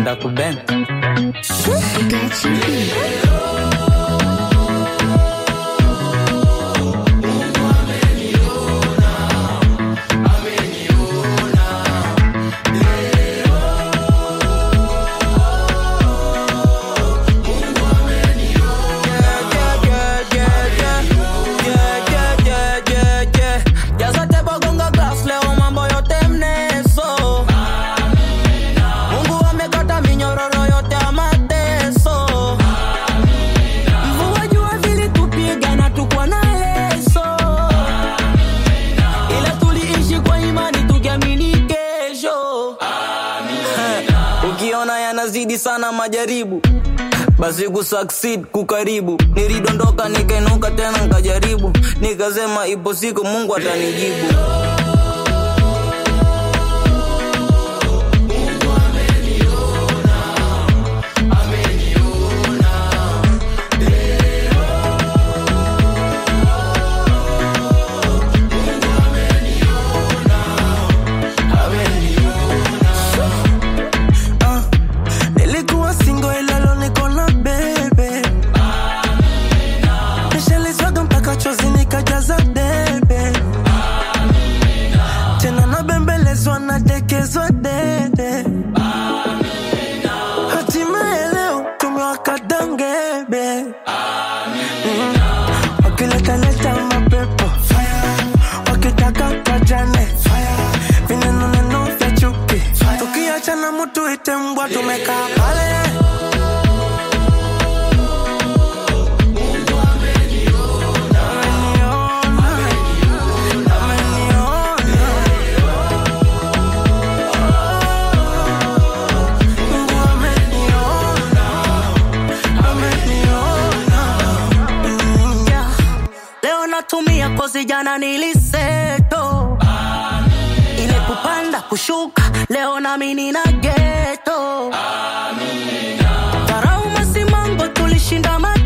napenda kubend. Got you. Ukiona yanazidi sana majaribu, basi kusucceed kukaribu. Nilidondoka nikainuka tena nikajaribu, nikasema ipo siku Mungu atanijibu. Nadekezwa dede hatimaye leo tumewaka dangebe. Wakileta mapepo wakitaka pajane vineno vya chuki, tukiachana mtu ite mbwa tumekaa pale. Tumia kozi jana niliseto, ile kupanda kushuka leo na mimi na ghetto. Tarau masimango tulishinda